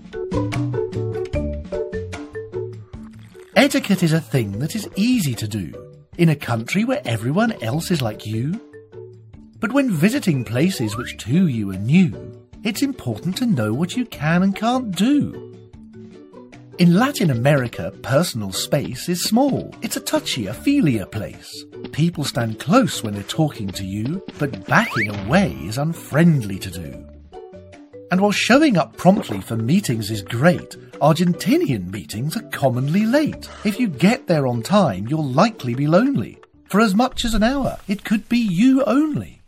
Etiquette is a thing that is easy to do in a country where everyone else is like you. But when visiting places which to you are new, it's important to know what you can and can't do. In Latin America, personal space is small. It's a touchy-feely place. People stand close when they're talking to you, but backing away is unfriendly to do. And while showing up promptly for meetings is great, Argentinian meetings are commonly late. If you get there on time, you'll likely be lonely. For as much as an hour, it could be you only.